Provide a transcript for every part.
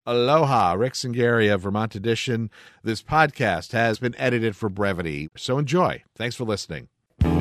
Aloha, Rick Singaria of Vermont Edition. This podcast has been edited for brevity, so enjoy. Thanks for listening.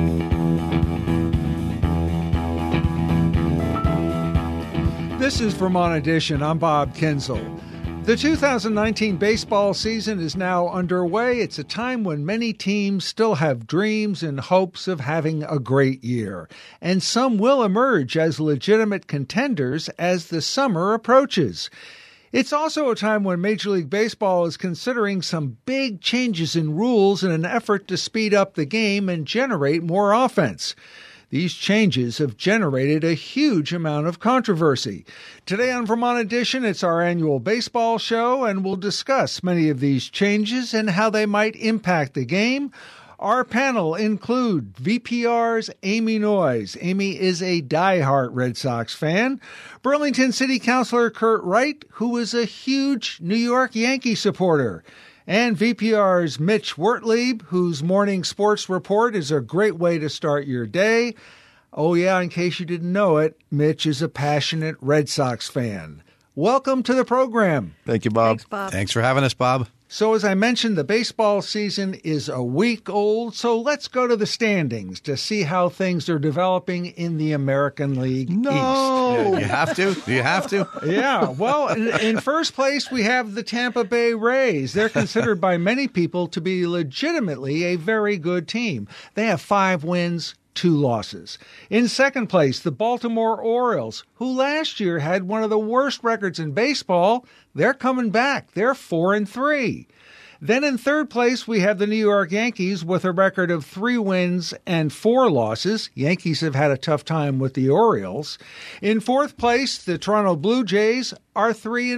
This is Vermont Edition. I'm Bob Kinzel. The 2019 baseball season is now underway. It's a time when many teams still have dreams and hopes of having a great year. And some will emerge as legitimate contenders as the summer approaches. It's also a time when Major League Baseball is considering some big changes in rules in an effort to speed up the game and generate more offense. These changes have generated a huge amount of controversy. Today on Vermont Edition, it's our annual baseball show, and we'll discuss many of these changes and how they might impact the game. Our panel include VPR's Amy Noyes. Amy is a diehard Red Sox fan. Burlington City Councilor Kurt Wright, who is a huge New York Yankee supporter. And VPR's Mitch Wertlieb, whose morning sports report is a great way to start your day. Oh yeah, in case you didn't know it, Mitch is a passionate Red Sox fan. Welcome to the program. Thank you, Bob. Thanks, Bob. Thanks for having us, Bob. So as I mentioned, the baseball season is a week old, so let's go to the standings to see how things are developing in the American League East. Yeah, you have to? Do you have to? Yeah, well, in first place, we have the Tampa Bay Rays. They're considered by many people to be legitimately a very good team. They have 5 wins, 2 losses. In second place, the Baltimore Orioles, who last year had one of the worst records in baseball. They're coming back. They're 4-3. Then in third place, we have the New York Yankees with a record of 3 wins and 4 losses. Yankees have had a tough time with the Orioles. In fourth place, the Toronto Blue Jays are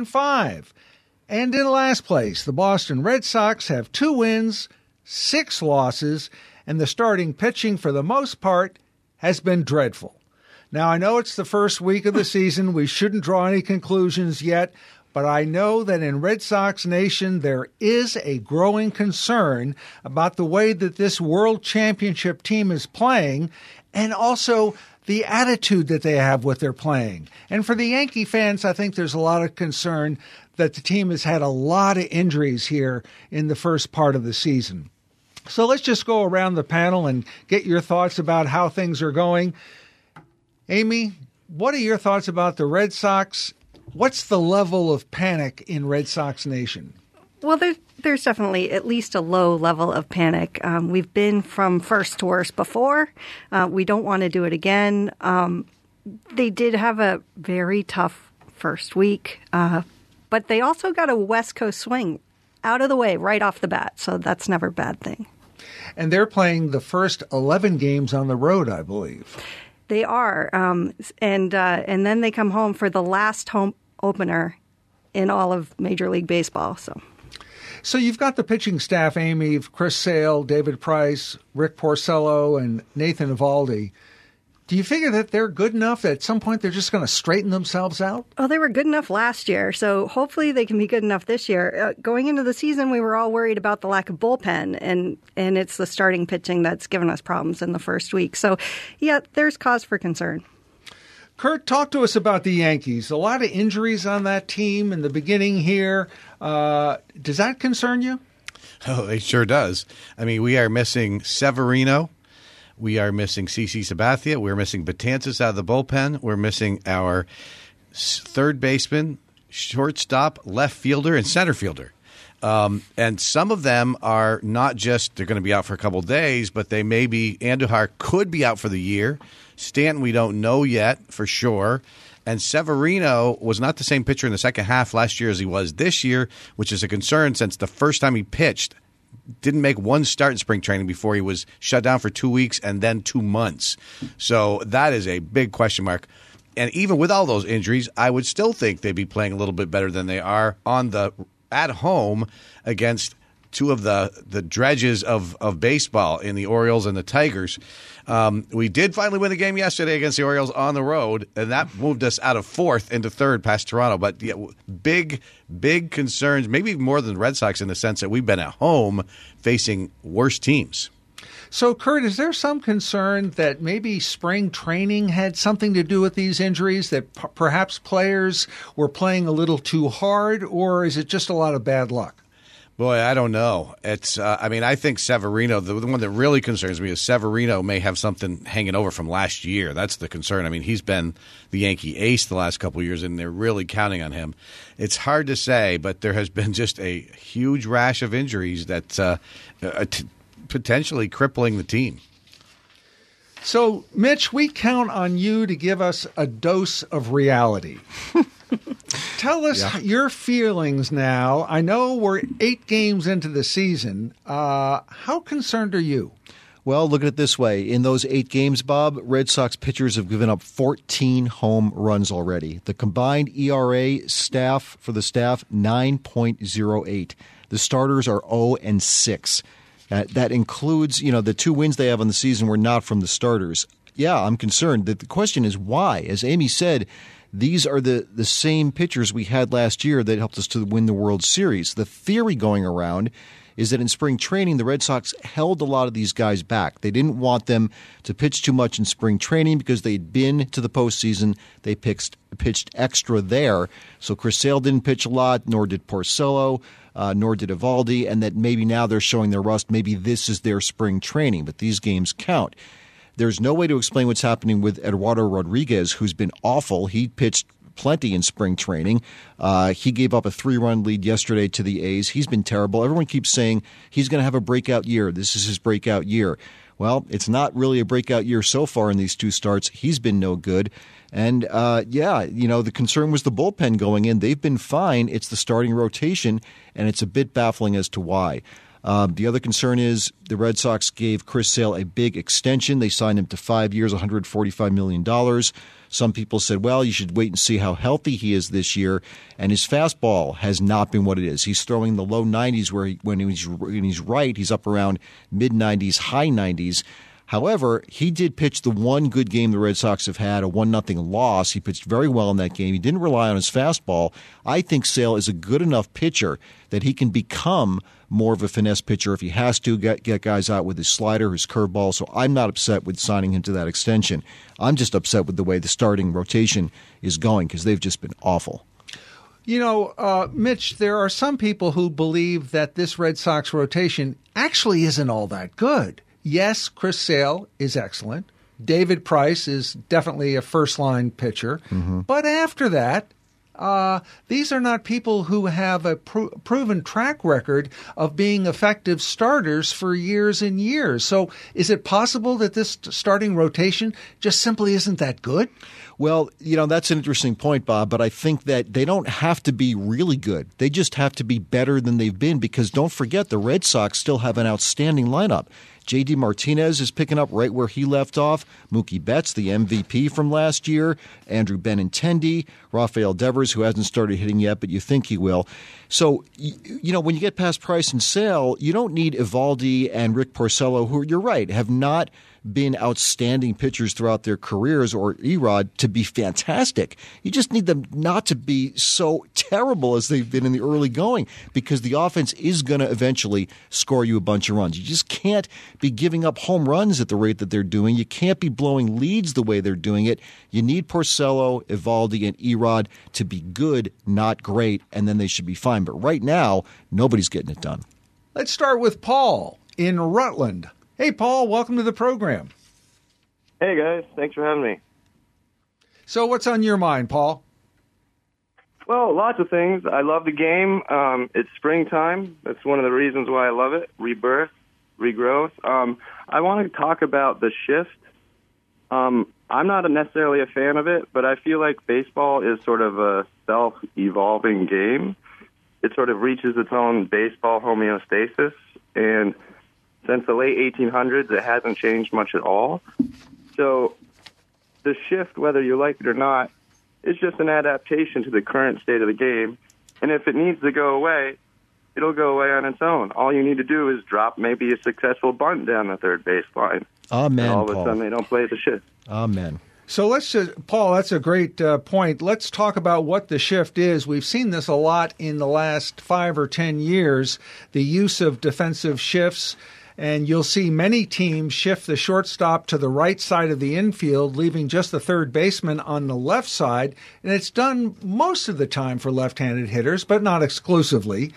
3-5. And in last place, the Boston Red Sox have 2 wins, 6 losses, and the starting pitching, for the most part, has been dreadful. Now, I know it's the first week of the season. We shouldn't draw any conclusions yet, but I know that in Red Sox Nation, there is a growing concern about the way that this World Championship team is playing and also the attitude that they have with their playing. And for the Yankee fans, I think there's a lot of concern that the team has had a lot of injuries here in the first part of the season. So let's just go around the panel and get your thoughts about how things are going. Amy, what are your thoughts about the Red Sox? What's the level of panic in Red Sox Nation? Well, there's definitely at least a low level of panic. We've been from first to worst before. We don't want to do it again. They did have a very tough first week, but they also got a West Coast swing out of the way right off the bat, so that's never a bad thing. And they're playing the first 11 games on the road, I believe. They are, and then they come home for the last home opener in all of Major League Baseball. So you've got the pitching staff, Amy, of Chris Sale, David Price, Rick Porcello, and Nathan Eovaldi. Do you figure that they're good enough that at some point they're just going to straighten themselves out? Oh, they were good enough last year, so hopefully they can be good enough this year. Going into the season, we were all worried about the lack of bullpen, and it's the starting pitching that's given us problems in the first week. So, yeah, there's cause for concern. Kurt, talk to us about the Yankees. A lot of injuries on that team in the beginning here. Does that concern you? Oh, it sure does. I mean, we are missing Severino. We are missing CC Sabathia. We're missing Betances out of the bullpen. We're missing our third baseman, shortstop, left fielder, and center fielder. And some of them are not just they're going to be out for a couple of days, but they may be Andujar could be out for the year. Stanton, we don't know yet for sure. And Severino was not the same pitcher in the second half last year as he was this year, which is a concern since the first time he pitched didn't make one start in spring training before he was shut down for 2 weeks and then 2 months. So that is a big question mark. And even with all those injuries, I would still think they'd be playing a little bit better than they are at home against two of the dredges of baseball in the Orioles and the Tigers. We did finally win the game yesterday against the Orioles on the road, and that moved us out of fourth into third past Toronto. But yeah, big concerns, maybe more than the Red Sox in the sense that we've been at home facing worse teams. So, Kurt, is there some concern that maybe spring training had something to do with these injuries, that perhaps players were playing a little too hard, or is it just a lot of bad luck? Boy, I don't know. It's. I think Severino. The one that really concerns me is Severino may have something hanging over from last year. That's the concern. I mean, he's been the Yankee ace the last couple of years, and they're really counting on him. It's hard to say, but there has been just a huge rash of injuries that's potentially crippling the team. So, Mitch, we count on you to give us a dose of reality. Tell us your feelings now. I know we're 8 games into the season. How concerned are you? Well, look at it this way. In those 8 games, Bob, Red Sox pitchers have given up 14 home runs already. The combined ERA for the staff, 9.08. The starters are 0-6. That includes, the 2 wins they have on the season were not from the starters. Yeah, I'm concerned. The question is why? As Amy said, these are the same pitchers we had last year that helped us to win the World Series. The theory going around is that in spring training, the Red Sox held a lot of these guys back. They didn't want them to pitch too much in spring training because they'd been to the postseason. They pitched extra there. So Chris Sale didn't pitch a lot, nor did Porcello, nor did Eovaldi, and that maybe now they're showing their rust. Maybe this is their spring training, but these games count. There's no way to explain what's happening with Eduardo Rodriguez, who's been awful. He pitched plenty in spring training. He gave up a 3-run lead yesterday to the A's. He's been terrible. Everyone keeps saying he's going to have a breakout year. This is his breakout year. Well, it's not really a breakout year so far in these 2 starts. He's been no good. And, the concern was the bullpen going in. They've been fine. It's the starting rotation, and it's a bit baffling as to why. The other concern is the Red Sox gave Chris Sale a big extension. They signed him to 5 years, $145 million. Some people said, well, you should wait and see how healthy he is this year. And his fastball has not been what it is. He's throwing the low 90s when he's right, he's up around mid-90s, high 90s. However, he did pitch the one good game the Red Sox have had, a 1-0 loss. He pitched very well in that game. He didn't rely on his fastball. I think Sale is a good enough pitcher that he can become more of a finesse pitcher if he has to get guys out with his slider, his curveball. So I'm not upset with signing him to that extension. I'm just upset with the way the starting rotation is going because they've just been awful. Mitch, there are some people who believe that this Red Sox rotation actually isn't all that good. Yes, Chris Sale is excellent. David Price is definitely a first-line pitcher. Mm-hmm. But after that, these are not people who have a proven track record of being effective starters for years and years. So is it possible that this starting rotation just simply isn't that good? Well, that's an interesting point, Bob, but I think that they don't have to be really good. They just have to be better than they've been because don't forget the Red Sox still have an outstanding lineup. J.D. Martinez is picking up right where he left off. Mookie Betts, the MVP from last year. Andrew Benintendi. Rafael Devers, who hasn't started hitting yet, but you think he will. So, when you get past Price and Sale, you don't need Eovaldi and Rick Porcello, who, you're right, have not been outstanding pitchers throughout their careers, or Erod, to be fantastic. You just need them not to be so terrible as they've been in the early going because the offense is going to eventually score you a bunch of runs. You just can't be giving up home runs at the rate that they're doing. You can't be blowing leads the way they're doing it. You need Porcello, Eovaldi, and Erod to be good, not great, and then they should be fine. But right now, nobody's getting it done. Let's start with Paul in Rutland. Hey, Paul, welcome to the program. Hey, guys. Thanks for having me. So what's on your mind, Paul? Well, lots of things. I love the game. It's springtime. That's one of the reasons why I love it. Rebirth, regrowth. I want to talk about the shift. I'm not necessarily a fan of it, but I feel like baseball is sort of a self-evolving game. It sort of reaches its own baseball homeostasis, and since the late 1800s, it hasn't changed much at all. So the shift, whether you like it or not, is just an adaptation to the current state of the game. And if it needs to go away, it'll go away on its own. All you need to do is drop maybe a successful bunt down the third baseline. Amen, and all of a Paul. sudden, they don't play the shift. Amen. So Paul, that's a great point. Let's talk about what the shift is. We've seen this a lot in the last 5 or 10 years, the use of defensive shifts. And you'll see many teams shift the shortstop to the right side of the infield, leaving just the third baseman on the left side. And it's done most of the time for left-handed hitters, but not exclusively.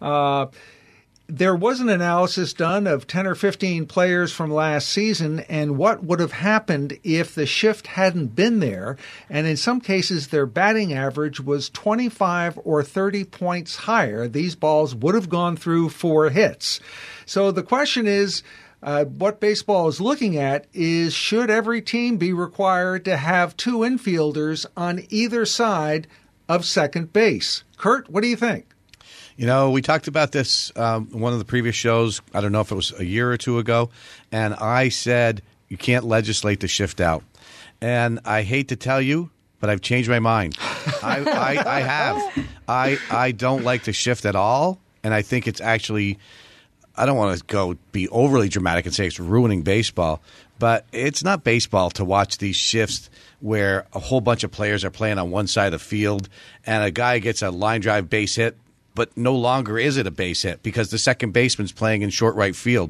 There was an analysis done of 10 or 15 players from last season and what would have happened if the shift hadn't been there. And in some cases, their batting average was 25 or 30 points higher. These balls would have gone through 4 hits. So the question is, what baseball is looking at is, should every team be required to have 2 infielders on either side of second base? Kurt, what do you think? We talked about this one of the previous shows. I don't know if it was a year or 2 ago. And I said, you can't legislate the shift out. And I hate to tell you, but I've changed my mind. I have. I don't like the shift at all. And I think it's actually, I don't want to be overly dramatic and say it's ruining baseball. But it's not baseball to watch these shifts where a whole bunch of players are playing on one side of the field and a guy gets a line drive base hit, but no longer is it a base hit because the second baseman's playing in short right field.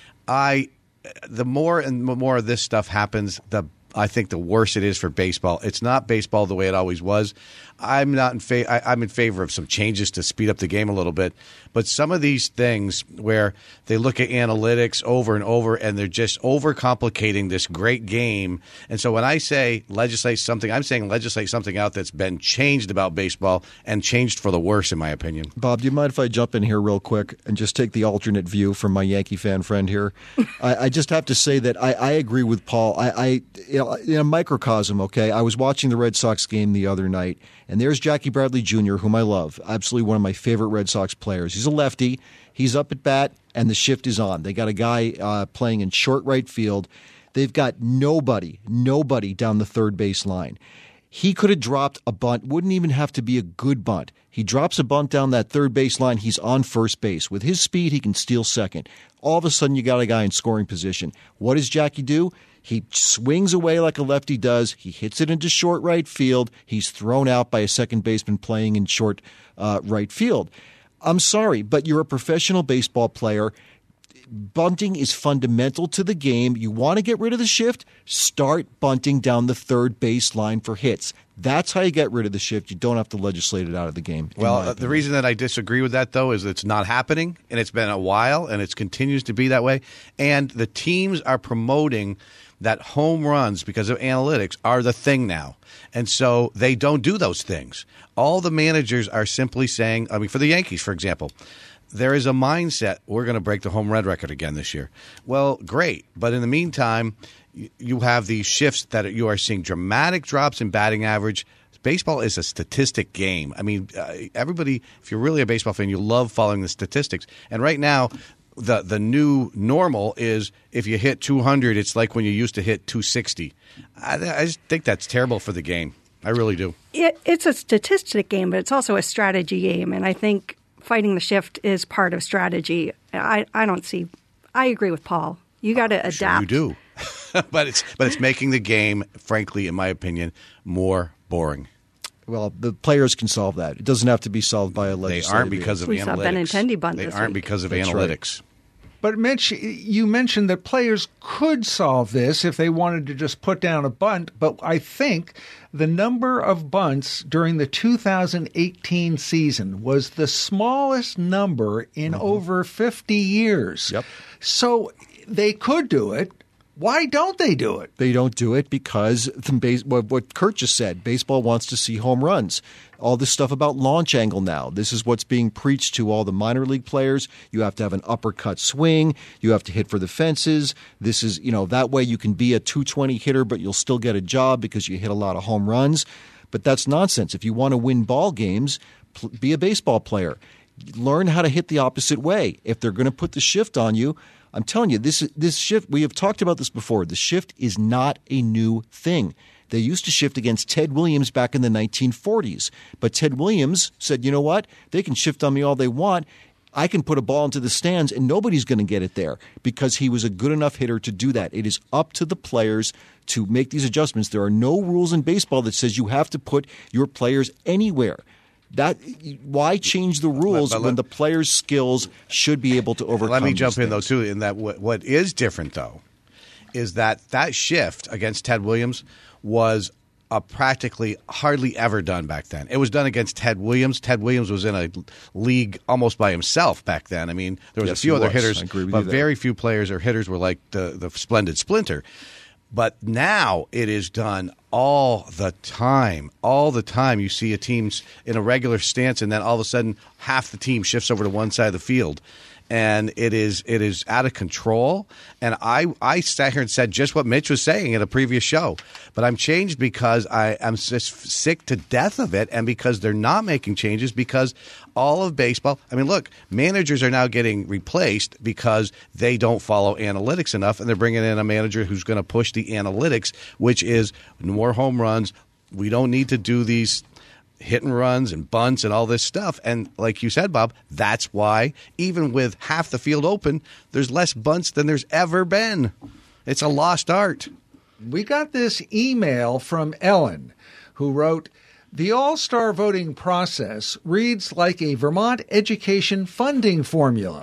The more and more of this stuff happens, I think the worse it is for baseball. It's not baseball the way it always was. I'm in favor of some changes to speed up the game a little bit. But some of these things where they look at analytics over and over and they're just overcomplicating this great game. And so when I say legislate something, I'm saying legislate something out that's been changed about baseball and changed for the worse, in my opinion. Bob, do you mind if I jump in here real quick and just take the alternate view from my Yankee fan friend here? I just have to say that I agree with Paul. In a microcosm, okay, I was watching the Red Sox game the other night, and there's Jackie Bradley Jr., whom I love, absolutely one of my favorite Red Sox players. He's a lefty. He's up at bat, and the shift is on. They got a guy playing in short right field. They've got nobody down the third base line. He could have dropped a bunt, wouldn't even have to be a good bunt. He drops a bunt down that third base line, he's on first base. With his speed, he can steal second. All of a sudden, you got a guy in scoring position. What does Jackie do? He swings away like a lefty does. He hits it into short right field. He's thrown out by a second baseman playing in short right field. I'm sorry, but you're a professional baseball player. Bunting is fundamental to the game. You want to get rid of the shift? Start bunting down the third base line for hits. That's how you get rid of the shift. You don't have to legislate it out of the game. Well, the reason that I disagree with that, though, is it's not happening, and it's been a while, and it continues to be that way. And the teams are promoting that home runs, because of analytics, are the thing now. And so they don't do those things. All the managers are simply saying, for the Yankees, for example, there is a mindset, we're going to break the home run record again this year. Well, great. But in the meantime, you have these shifts that you are seeing dramatic drops in batting average. Baseball is a statistic game. Everybody, if you're really a baseball fan, you love following the statistics. And right now, the new normal is if you hit 200, it's like when you used to hit 260. I just think that's terrible for the game. I really do. It's a statistic game, but it's also a strategy game. And I think fighting the shift is part of strategy. I agree with Paul. You got to adapt. Sure you do. but it's making the game, frankly, in my opinion, more boring. Well, the players can solve that. It doesn't have to be solved by a legislature. They aren't because of analytics. We saw Benintendi bunt this week. Because of That's analytics. Right. But Mitch, you mentioned that players could solve this if they wanted to just put down a bunt, but I think the number of bunts during the 2018 season was the smallest number in over 50 years. Yep. So they could do it. Why don't they do it? They don't do it because what Kurt just said, baseball wants to see home runs. All this stuff about launch angle now. This is what's being preached to all the minor league players. You have to have an uppercut swing. You have to hit for the fences. This is, that way you can be a 220 hitter, but you'll still get a job because you hit a lot of home runs. But that's nonsense. If you want to win ball games, be a baseball player. Learn how to hit the opposite way. If they're going to put the shift on you, I'm telling you, this shift, we have talked about this before. The shift is not a new thing. They used to shift against Ted Williams back in the 1940s. But Ted Williams said, you know what? They can shift on me all they want. I can put a ball into the stands and nobody's going to get it there because he was a good enough hitter to do that. It is up to the players to make these adjustments. There are no rules in baseball that says you have to put your players anywhere. Why change the rules But when the players' skills should be able to overcome? Let me jump these in, though, things? too, in that what is different, though, is that shift against Ted Williams was practically hardly ever done back then. It was done against Ted Williams. Ted Williams was in a league almost by himself back then. I mean, there was Yes, a few he other was. hitters, I agree with but you there. very few players or hitters were like the splendid Splinter. But now it is done all the time. All the time you see a team's in a regular stance, and then all of a sudden half the team shifts over to one side of the field. And it is out of control. And I sat here and said just what Mitch was saying in a previous show. But I'm changed because I'm just sick to death of it, and because they're not making changes, because all of baseball – I mean, look, managers are now getting replaced because they don't follow analytics enough, and they're bringing in a manager who's going to push the analytics, which is more home runs. We don't need to do these – hit and runs and bunts and all this stuff. And like you said, Bob, that's why even with half the field open, there's less bunts than there's ever been. It's a lost art. We got this email from Ellen, who wrote, "The All-Star voting process reads like a Vermont education funding formula."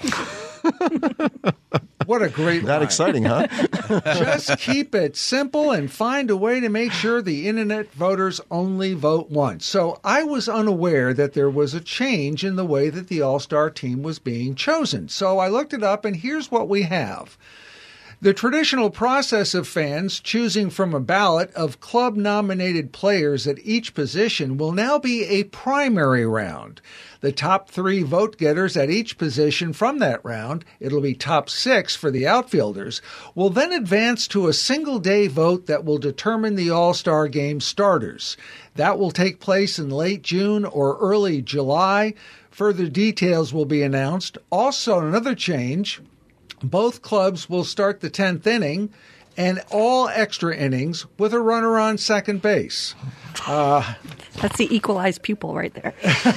What a great Not line. exciting, huh? Just keep it simple and find a way to make sure the internet voters only vote once. So I was unaware that there was a change in the way that the All-Star team was being chosen. So I looked it up, and here's what we have. The traditional process of fans choosing from a ballot of club-nominated players at each position will now be a primary round. The top 3 vote-getters at each position from that round, it'll be top 6 for the outfielders, will then advance to a single-day vote that will determine the All-Star Game starters. That will take place in late June or early July. Further details will be announced. Also, another change. Both clubs will start the 10th inning and all extra innings with a runner on second base. That's the equalized pupil right there.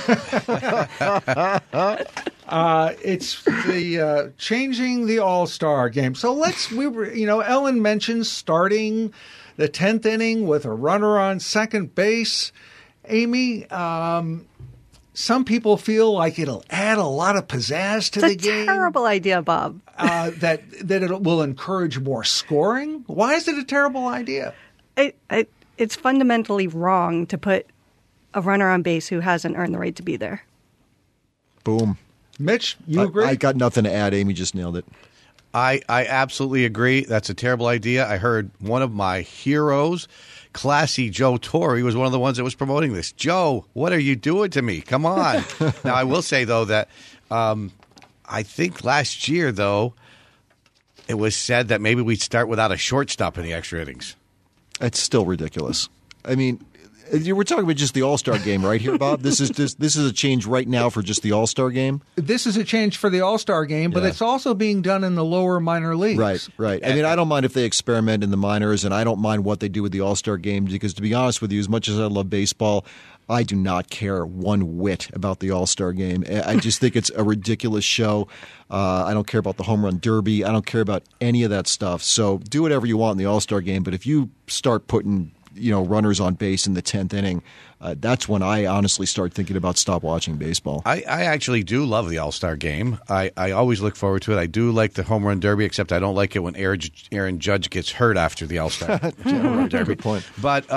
It's the changing the All-Star Game. So Ellen mentioned starting the 10th inning with a runner on second base. Amy, some people feel like it'll add a lot of pizzazz to the It's a game. terrible idea, Bob. That it will encourage more scoring. Why is it a terrible idea? It's fundamentally wrong to put a runner on base who hasn't earned the right to be there. Boom. Mitch, you agree? I got nothing to add. Amy just nailed it. I absolutely agree. That's a terrible idea. I heard one of my heroes, classy Joe Torre, was one of the ones that was promoting this. Joe, what are you doing to me? Come on. Now, I will say, though, that I think last year, though, it was said that maybe we'd start without a shortstop in the extra innings. It's still ridiculous. I mean, we're talking about just the All-Star Game right here, Bob. This is a change right now for just the All-Star Game. This is a change for the All-Star Game, but it's also being done in the lower minor leagues. Right. I mean, I don't mind if they experiment in the minors, and I don't mind what they do with the All-Star Game, because to be honest with you, as much as I love baseball, I do not care one whit about the All-Star Game. I just think it's a ridiculous show. I don't care about the home run derby. I don't care about any of that stuff. So do whatever you want in the All-Star Game, but if you start putting runners on base in the 10th inning, that's when I honestly start thinking about stop watching baseball. I actually do love the All-Star Game. I always look forward to it. I do like the home run derby, except I don't like it when Aaron Judge gets hurt after the All-Star derby. Good point. But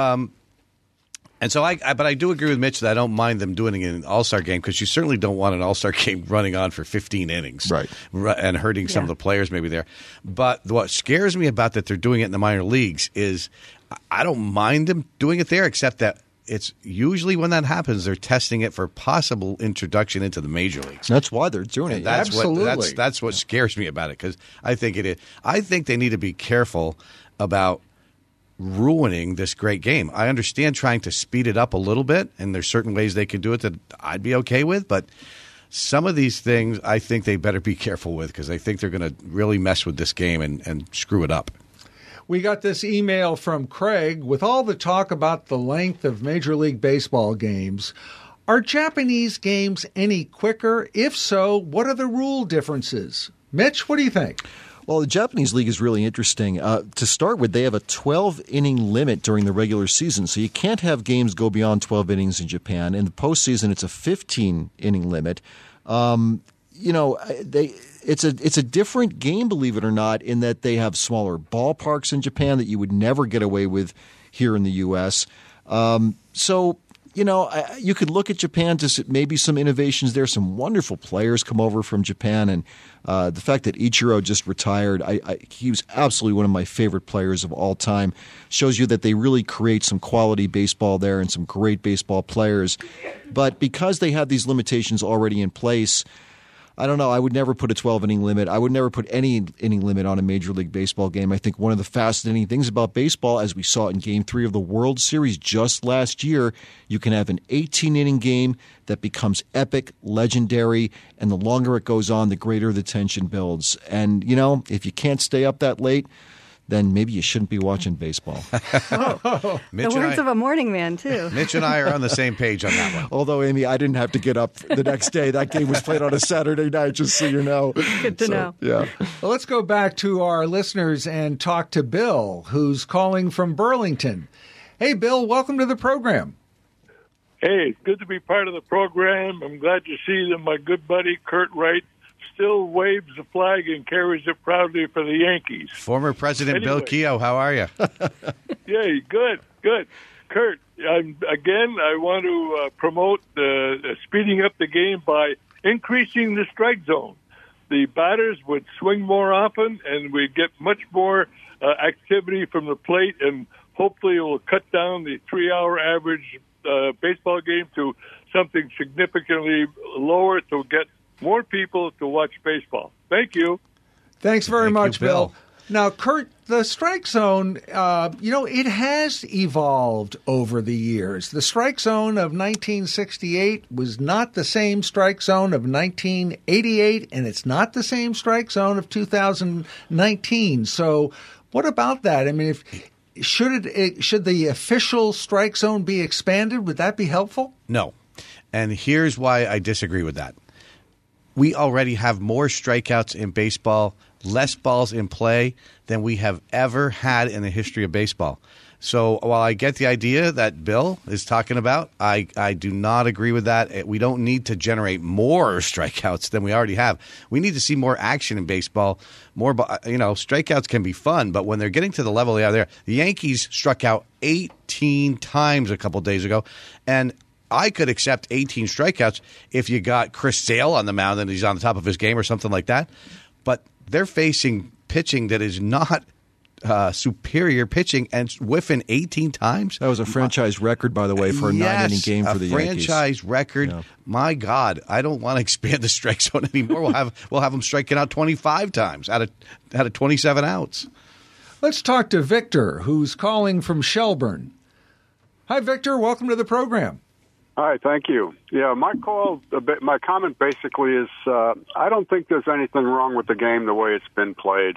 I do agree with Mitch that I don't mind them doing it in an All-Star Game, because you certainly don't want an All-Star Game running on for 15 innings, Right. And hurting some of the players maybe there. But what scares me about that they're doing it in the minor leagues is I don't mind them doing it there, except that it's usually when that happens, they're testing it for possible introduction into the major leagues. That's why they're doing it. That's Absolutely. that's what scares me about it, because I think it is. I think they need to be careful about ruining this great game. I understand trying to speed it up a little bit, and there's certain ways they could do it that I'd be okay with, but some of these things I think they better be careful with, because I think they're going to really mess with this game and screw it up. We got this email from Craig. With all the talk about the length of Major League Baseball games, are Japanese games any quicker? If so, what are the rule differences? Mitch, what do you think? Well, the Japanese league is really interesting. To start with, they have a 12-inning limit during the regular season, so you can't have games go beyond 12 innings in Japan. In the postseason, it's a 15-inning limit. It's a different game, believe it or not, in that they have smaller ballparks in Japan that you would never get away with here in the U.S. You could look at Japan to maybe some innovations there. Some wonderful players come over from Japan, and the fact that Ichiro just retired, he was absolutely one of my favorite players of all time. Shows you that they really create some quality baseball there and some great baseball players. But because they have these limitations already in place, I don't know. I would never put a 12-inning limit. I would never put any inning limit on a Major League Baseball game. I think one of the fascinating things about baseball, as we saw in Game 3 of the World Series just last year, you can have an 18-inning game that becomes epic, legendary, and the longer it goes on, the greater the tension builds. And, if you can't stay up that late, then maybe you shouldn't be watching baseball. The words of a morning man, too. Mitch and I are on the same page on that one. Although, Amy, I didn't have to get up the next day. That game was played on a Saturday night, just so you know. Good to know. Yeah. Well, let's go back to our listeners and talk to Bill, who's calling from Burlington. Hey, Bill, welcome to the program. Hey, good to be part of the program. I'm glad to see that my good buddy Kurt Wright still waves the flag and carries it proudly for the Yankees. Former President Bill Keogh, how are you? Yeah, good. Kurt, I want to promote speeding up the game by increasing the strike zone. The batters would swing more often, and we'd get much more activity from the plate, and hopefully it will cut down the 3-hour average baseball game to something significantly lower to get more people to watch baseball. Thank you. Thanks very much, Bill. Now, Kurt, the strike zone, it has evolved over the years. The strike zone of 1968 was not the same strike zone of 1988, and it's not the same strike zone of 2019. So what about that? I mean, should the official strike zone be expanded? Would that be helpful? No. And here's why I disagree with that. We already have more strikeouts in baseball, less balls in play than we have ever had in the history of baseball. So while I get the idea that Bill is talking about, I do not agree with that. We don't need to generate more strikeouts than we already have. We need to see more action in baseball. More, strikeouts can be fun, but when they're getting to the level they are there, the Yankees struck out 18 times a couple days ago, and I could accept 18 strikeouts if you got Chris Sale on the mound and he's on the top of his game or something like that. But they're facing pitching that is not superior pitching and whiffing 18 times. That was a franchise record, by the way, for a 9-inning game for the Yankees. A franchise record. Yeah. My God, I don't want to expand the strike zone anymore. We'll have them striking out 25 times out of 27 outs. Let's talk to Victor, who's calling from Shelburne. Hi, Victor. Welcome to the program. Hi, thank you. Yeah, my comment basically is I don't think there's anything wrong with the game the way it's been played.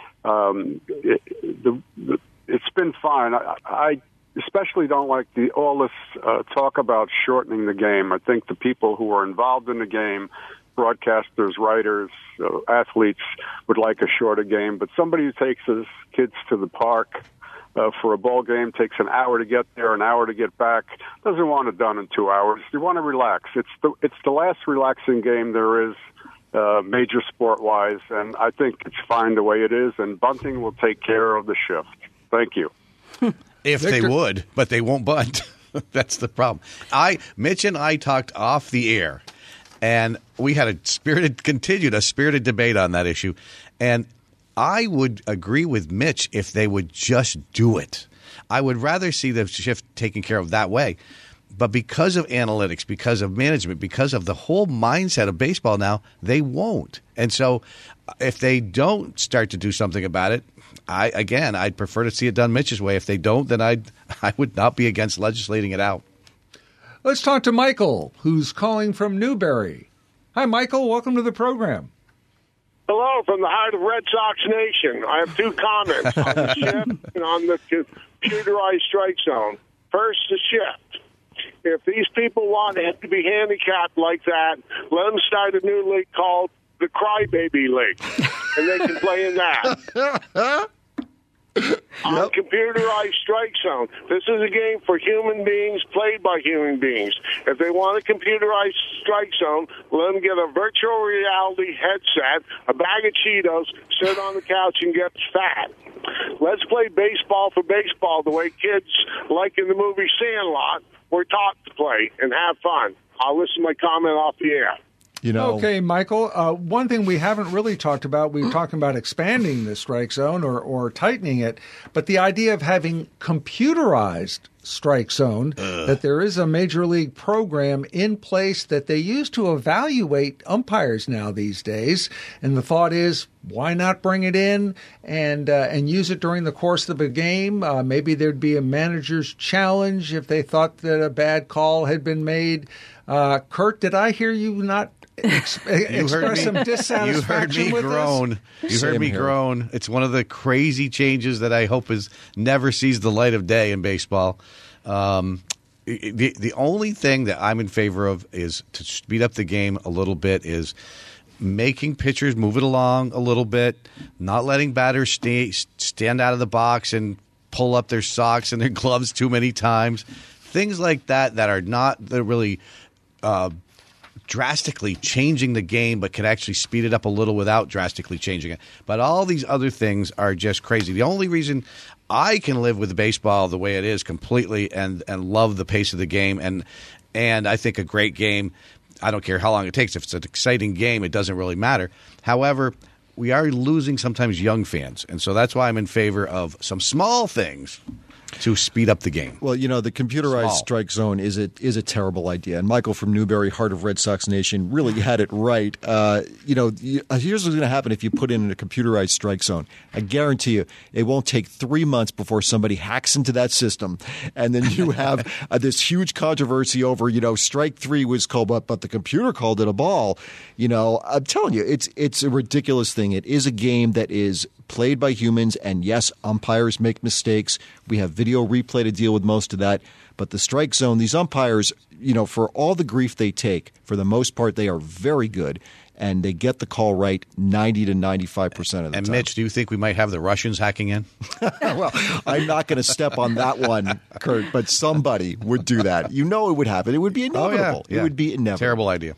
It's been fine. I especially don't like all this talk about shortening the game. I think the people who are involved in the game, broadcasters, writers, athletes, would like a shorter game. But somebody who takes his kids to the park for a ball game, takes an hour to get there, an hour to get back, doesn't want it done in 2 hours. You want to relax. It's the last relaxing game there is, major sport-wise, and I think it's fine the way it is, and bunting will take care of the shift. Thank you. If Victor. They would, but they won't bunt. That's the problem. Mitch and I talked off the air, and we had a spirited debate on that issue, and I would agree with Mitch if they would just do it. I would rather see the shift taken care of that way. But because of analytics, because of management, because of the whole mindset of baseball now, they won't. And so if they don't start to do something about it, I'd prefer to see it done Mitch's way. If they don't, then I would not be against legislating it out. Let's talk to Michael, who's calling from Newberry. Hi, Michael. Welcome to the program. Hello from the heart of Red Sox Nation. I have two comments on the shift and on the computerized strike zone. First, the shift. If these people want it to be handicapped like that, let them start a new league called the Crybaby League, and they can play in that. On Computerized Strike Zone. This is a game for human beings, played by human beings. If they want a computerized Strike Zone, let them get a virtual reality headset, a bag of Cheetos, sit on the couch and get fat. Let's play baseball for baseball the way kids, like in the movie Sandlot, were taught to play and have fun. I'll listen to my comment off the air. Okay, Michael, one thing we haven't really talked about, we were talking about expanding the strike zone or tightening it, but the idea of having computerized strike zone, that there is a major league program in place that they use to evaluate umpires now these days. And the thought is, why not bring it in and use it during the course of a game? Maybe there'd be a manager's challenge if they thought that a bad call had been made. Kurt, did I hear you not express some dissatisfaction with this? You heard me groan. It's one of the crazy changes that I hope never sees the light of day in baseball. The only thing that I'm in favor of is to speed up the game a little bit, is making pitchers move it along a little bit, not letting batters stand out of the box and pull up their socks and their gloves too many times. Things like that are not really drastically changing the game, but can actually speed it up a little without drastically changing it. But all these other things are just crazy. The only reason I can live with baseball the way it is completely and love the pace of the game, and I think a great game, I don't care how long it takes. If it's an exciting game, it doesn't really matter. However, we are losing sometimes young fans, and so that's why I'm in favor of some small things to speed up the game. Well, the computerized strike zone is a terrible idea. And Michael from Newberry, heart of Red Sox Nation, really had it right. Here's what's going to happen if you put in a computerized strike zone. I guarantee you it won't take 3 months before somebody hacks into that system. And then you have this huge controversy over, strike three was called, but the computer called it a ball. I'm telling you, it's a ridiculous thing. It is a game that is played by humans, and yes, umpires make mistakes. We have video replay to deal with most of that. But the strike zone, these umpires, for all the grief they take, for the most part, they are very good, and they get the call right 90 to 95% of the time. And Mitch, do you think we might have the Russians hacking in? Well, I'm not going to step on that one, Kurt, but somebody would do that. It would happen. It would be inevitable. Yeah. It would be inevitable. Terrible idea.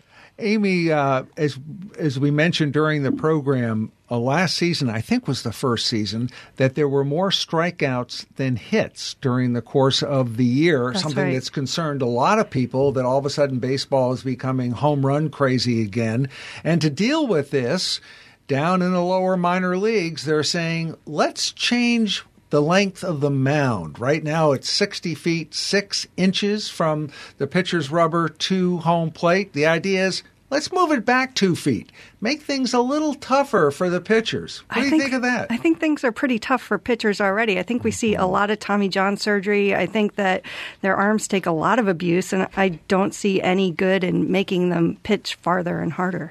Amy, as we mentioned during the program, last season, I think was the first season, that there were more strikeouts than hits during the course of the year, something that's concerned a lot of people, that all of a sudden baseball is becoming home run crazy again. And to deal with this, down in the lower minor leagues, they're saying, let's change the length of the mound. Right now it's 60 feet, 6 inches from the pitcher's rubber to home plate. The idea is, let's move it back 2 feet. Make things a little tougher for the pitchers. What do you think of that? I think things are pretty tough for pitchers already. I think we see a lot of Tommy John surgery. I think that their arms take a lot of abuse, and I don't see any good in making them pitch farther and harder.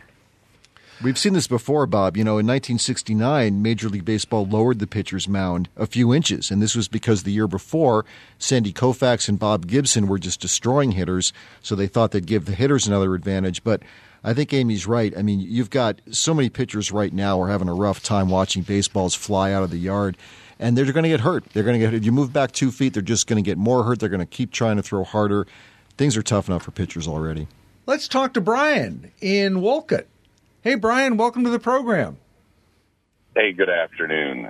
We've seen this before, Bob. In 1969, Major League Baseball lowered the pitcher's mound a few inches, and this was because the year before, Sandy Koufax and Bob Gibson were just destroying hitters, so they thought they'd give the hitters another advantage. But I think Amy's right. I mean, you've got so many pitchers right now who are having a rough time watching baseballs fly out of the yard, and they're going to get hurt. They're going to get hurt. If you move back 2 feet, they're just going to get more hurt. They're going to keep trying to throw harder. Things are tough enough for pitchers already. Let's talk to Brian in Wolcott. Hey, Brian, welcome to the program. Hey, good afternoon.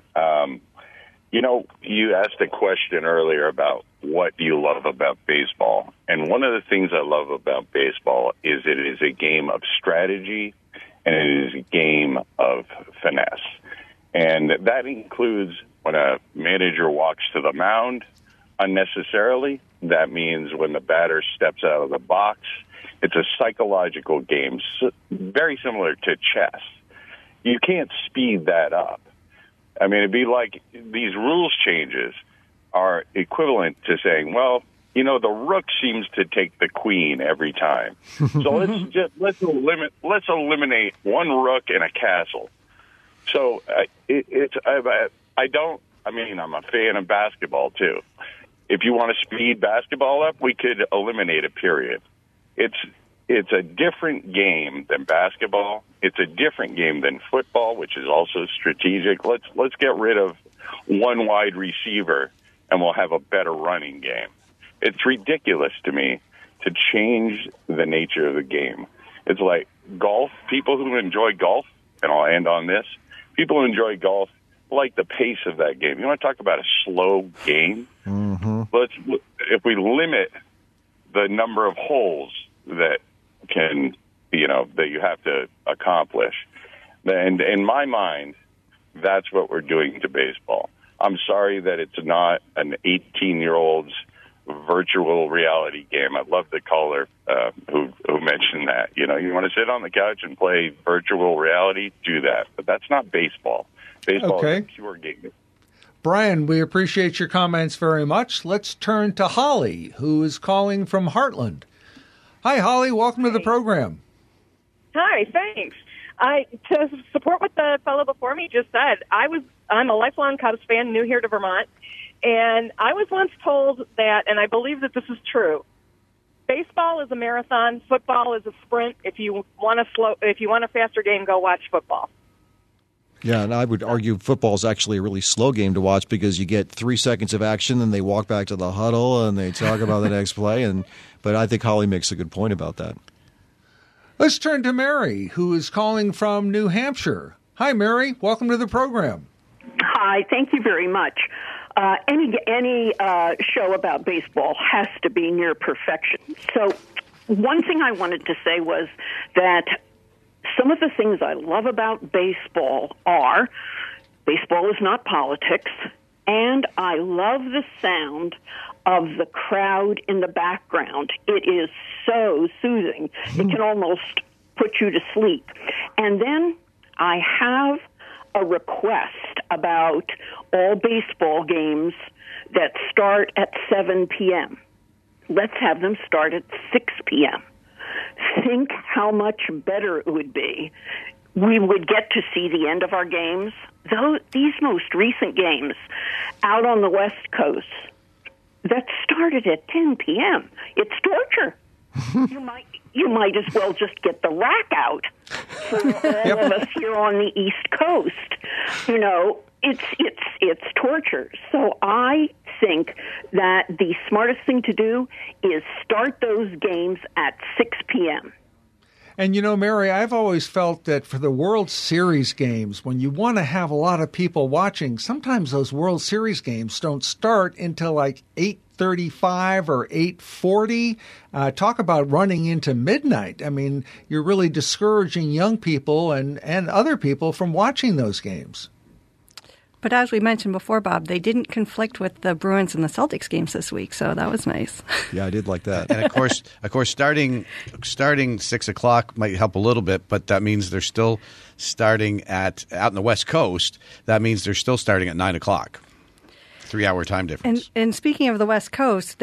You asked a question earlier about what do you love about baseball. And one of the things I love about baseball is it is a game of strategy and it is a game of finesse. And that includes when a manager walks to the mound unnecessarily. That means when the batter steps out of the box. It's a psychological game, very similar to chess. You can't speed that up. I mean, it'd be like these rules changes are equivalent to saying, well, the rook seems to take the queen every time. So let's eliminate one rook and a castle. So I'm a fan of basketball too. If you want to speed basketball up, we could eliminate a period. it's a different game than basketball. It's a different game than football, which is also strategic. Let's get rid of one wide receiver, and we'll have a better running game. It's ridiculous to me to change the nature of the game. It's like golf. People who enjoy golf, and I'll end on this, people who enjoy golf like the pace of that game. You want to talk about a slow game? Mm-hmm. If we limit the number of holes that that you have to accomplish, and in my mind, that's what we're doing to baseball. I'm sorry that it's not an 18-year-old's virtual reality game. I love the caller who mentioned that. You want to sit on the couch and play virtual reality? Do that. But that's not baseball. Baseball is a pure game. Brian, we appreciate your comments very much. Let's turn to Holly, who is calling from Heartland. Hi, Holly. Welcome to the program. Hi, thanks. To support what the fellow before me just said, I'm a lifelong Cubs fan, new here to Vermont, and I was once told that, and I believe that this is true, baseball is a marathon, football is a sprint. If you want a faster game, go watch football. Yeah, and I would argue football is actually a really slow game to watch because you get 3 seconds of action, and they walk back to the huddle, and they talk about the next play. But I think Holly makes a good point about that. Let's turn to Mary, who is calling from New Hampshire. Hi, Mary. Welcome to the program. Hi. Thank you very much. Any show about baseball has to be near perfection. So one thing I wanted to say was that some of the things I love about baseball are baseball is not politics, and I love the sound of the crowd in the background. It is so soothing. It can almost put you to sleep. And then I have a request about all baseball games that start at 7 p.m. Let's have them start at 6 p.m. Think how much better it would be. We would get to see the end of our games. These most recent games out on the West Coast that started at 10 p.m. It's torture. You might as well just get the rack out for all of us here on the East Coast. It's torture. So I think that the smartest thing to do is start those games at 6 p.m. And, Mary, I've always felt that for the World Series games, when you want to have a lot of people watching, sometimes those World Series games don't start until like 8:35 or 8:40. Talk about running into midnight. I mean, you're really discouraging young people and other people from watching those games. But as we mentioned before, Bob, they didn't conflict with the Bruins and the Celtics games this week, so that was nice. Yeah, I did like that. And of course, starting 6 o'clock might help a little bit, but that means they're still starting out in the West Coast. That means they're still starting at 9 o'clock. 3-hour time difference. And speaking of the West Coast,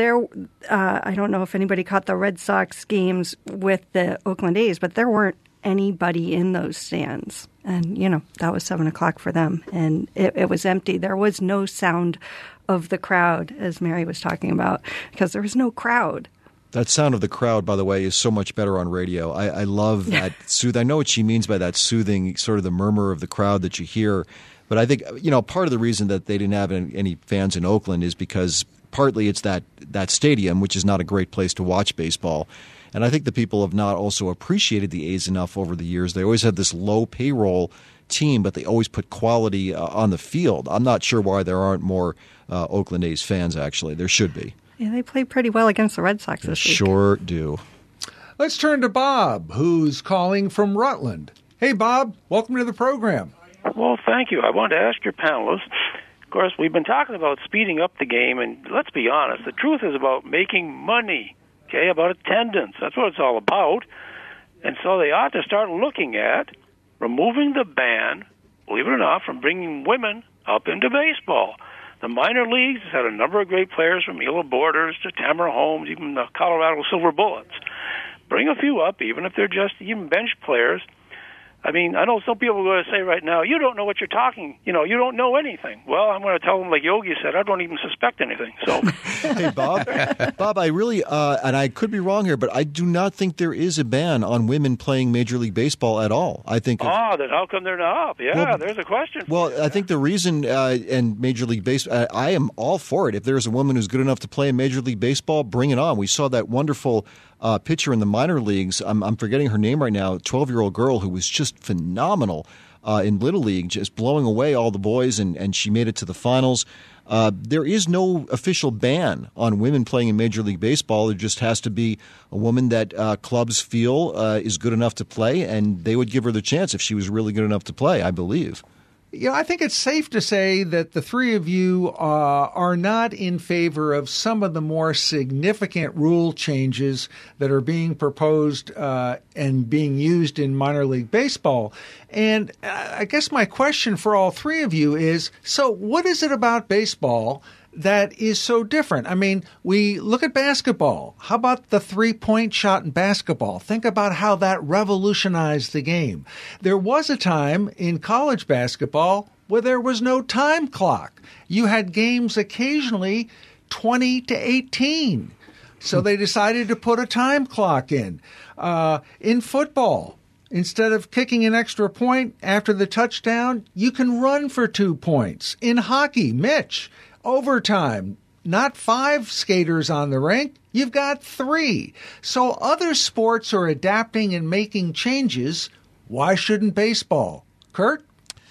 I don't know if anybody caught the Red Sox games with the Oakland A's, but there weren't anybody in those stands. And, that was 7 o'clock for them. And it was empty. There was no sound of the crowd, as Mary was talking about, because there was no crowd. That sound of the crowd, by the way, is so much better on radio. I love that I know what she means by that soothing, sort of the murmur of the crowd that you hear. But I think, part of the reason that they didn't have any fans in Oakland is because partly it's that stadium, which is not a great place to watch baseball. And I think the people have not also appreciated the A's enough over the years. They always have this low payroll team, but they always put quality on the field. I'm not sure why there aren't more Oakland A's fans, actually. There should be. Yeah, they played pretty well against the Red Sox this week. Sure do. Let's turn to Bob, who's calling from Rutland. Hey, Bob, welcome to the program. Well, thank you. I wanted to ask your panelists. Of course, we've been talking about speeding up the game, and let's be honest, the truth is about making money. Okay, about attendance. That's what it's all about. And so they ought to start looking at removing the ban, believe it or not, from bringing women up into baseball. The minor leagues has had a number of great players from Mila Borders to Tamara Holmes, even the Colorado Silver Bullets. Bring a few up, even if they're just even bench players. I mean, I know some people are going to say right now, you don't know what you're talking. You don't know anything. Well, I'm going to tell them, like Yogi said, I don't even suspect anything. So, hey, Bob, I really, and I could be wrong here, but I do not think there is a ban on women playing Major League Baseball at all. I think. Then how come they're not? Yeah, well, there's a question. Well, I think the reason in Major League Baseball, I am all for it. If there's a woman who's good enough to play in Major League Baseball, bring it on. We saw that wonderful pitcher in the minor leagues. I'm forgetting her name right now. 12-year-old girl who was just phenomenal in Little League, just blowing away all the boys, and she made it to the finals. There is no official ban on women playing in Major League Baseball. There just has to be a woman that clubs feel is good enough to play, and they would give her the chance if she was really good enough to play, I believe. I think it's safe to say that the three of you are not in favor of some of the more significant rule changes that are being proposed and being used in minor league baseball. And I guess my question for all three of you is, so what is it about baseball that is so different? I mean, we look at basketball. How about the three-point shot in basketball? Think about how that revolutionized the game. There was a time in college basketball where there was no time clock. You had games occasionally 20-18. So they decided to put a time clock in. In football, instead of kicking an extra point after the touchdown, you can run for 2 points. In hockey, Mitch, overtime, not 5 skaters on the rink, you've got 3. So other sports are adapting and making changes. Why shouldn't baseball? Kurt?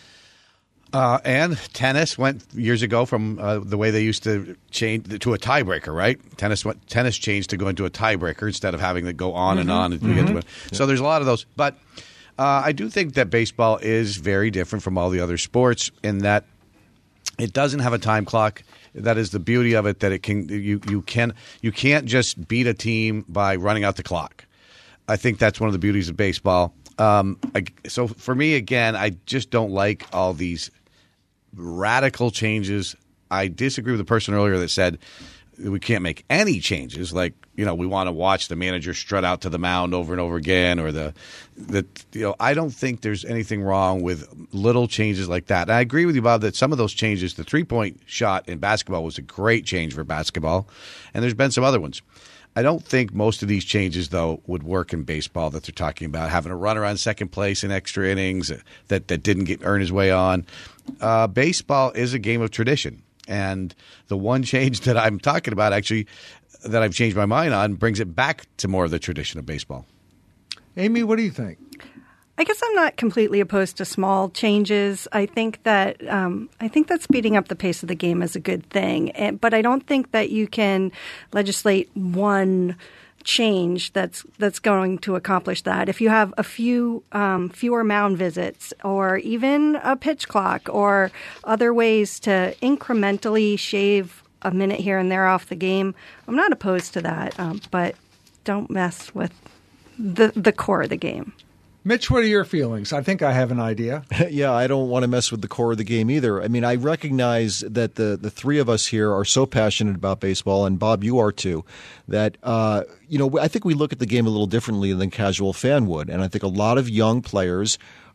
And tennis went years ago from the way they used to change to a tiebreaker, right? Tennis changed to go into a tiebreaker instead of having to go on and on. And get to it. So there's a lot of those. But I do think that baseball is very different from all the other sports in that it doesn't have a time clock. That is the beauty of it. That it can you can't just beat a team by running out the clock. I think that's one of the beauties of baseball. So for me, again, I just don't like all these radical changes. I disagree with the person earlier that said we can't make any changes. Like, we want to watch the manager strut out to the mound over and over again, or I don't think there's anything wrong with little changes like that. And I agree with you, Bob, that some of those changes, the 3-point shot in basketball was a great change for basketball, and there's been some other ones. I don't think most of these changes, though, would work in baseball that they're talking about, having a runner on second place in extra innings that didn't earn his way on. Baseball is a game of tradition, and the one change that I'm talking about, actually, that I've changed my mind on, brings it back to more of the tradition of baseball. Amy, what do you think? I guess I'm not completely opposed to small changes. I think that speeding up the pace of the game is a good thing, but I don't think that you can legislate one change that's going to accomplish that. If you have a few fewer mound visits, or even a pitch clock, or other ways to incrementally shave a minute here and there off the game, I'm not opposed to that. But don't mess with the core of the game. Mitch, what are your feelings? I think I have an idea. Yeah, I don't want to mess with the core of the game either. I mean, I recognize that the three of us here are so passionate about baseball, and Bob, you are too, that, I think we look at the game a little differently than a casual fan would. And I think a lot of young players,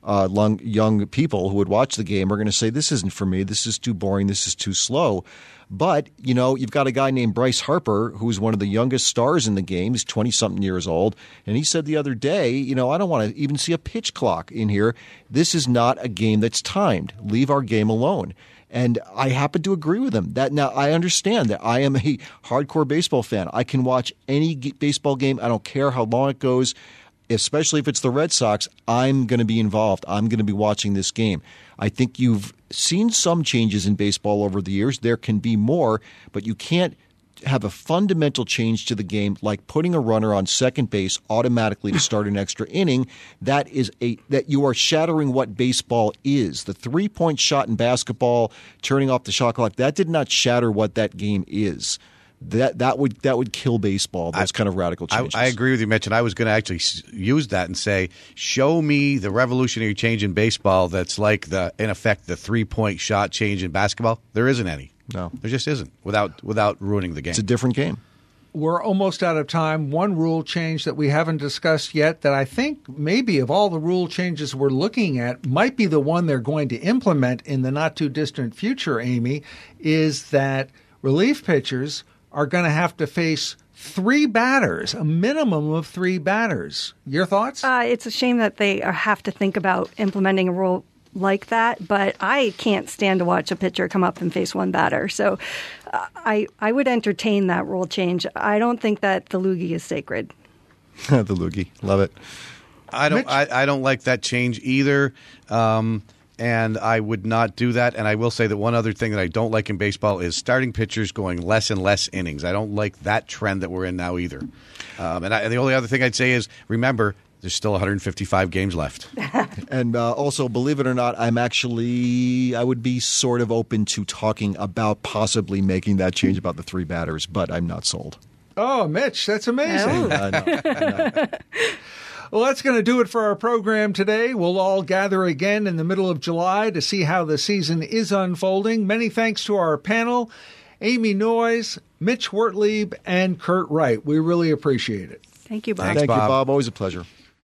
young people who would watch the game are going to say, this isn't for me, this is too boring, this is too slow. But, you've got a guy named Bryce Harper, who's one of the youngest stars in the game. He's 20-something years old. And he said the other day, I don't want to even see a pitch clock in here. This is not a game that's timed. Leave our game alone. And I happen to agree with him. Now, I understand that I am a hardcore baseball fan. I can watch any baseball game. I don't care how long it goes. Especially if it's the Red Sox, I'm going to be involved. I'm going to be watching this game. I think you've seen some changes in baseball over the years. There can be more, but you can't have a fundamental change to the game like putting a runner on second base automatically to start an extra inning. That you are shattering what baseball is. The 3-point shot in basketball, turning off the shot clock, that did not shatter what that game is. That would kill baseball, those kind of radical changes. I agree with you, Mitch, and I was going to actually use that and say, show me the revolutionary change in baseball that's like, in effect, the 3-point shot change in basketball. There isn't any. No. There just isn't, without ruining the game. It's a different game. we're almost out of time. One rule change that we haven't discussed yet that I think maybe of all the rule changes we're looking at might be the one they're going to implement in the not-too-distant future, Amy, is that relief pitchers are going to have to face 3 batters, a minimum of 3 batters. Your thoughts? It's a shame that they have to think about implementing a rule like that, but I can't stand to watch a pitcher come up and face 1 batter. So I would entertain that rule change. I don't think that the loogie is sacred. The loogie. Love it. I don't like that change either. And I would not do that. And I will say that one other thing that I don't like in baseball is starting pitchers going less and less innings. I don't like that trend that we're in now either. And the only other thing I'd say is, remember, there's still 155 games left. And also, believe it or not, I would be sort of open to talking about possibly making that change about the 3 batters, but I'm not sold. Oh, Mitch, that's amazing. I know. Well, that's going to do it for our program today. We'll all gather again in the middle of July to see how the season is unfolding. Many thanks to our panel, Amy Noyes, Mitch Wertlieb, and Kurt Wright. We really appreciate it. Thank you, Bob. Thank you, Bob. Always a pleasure.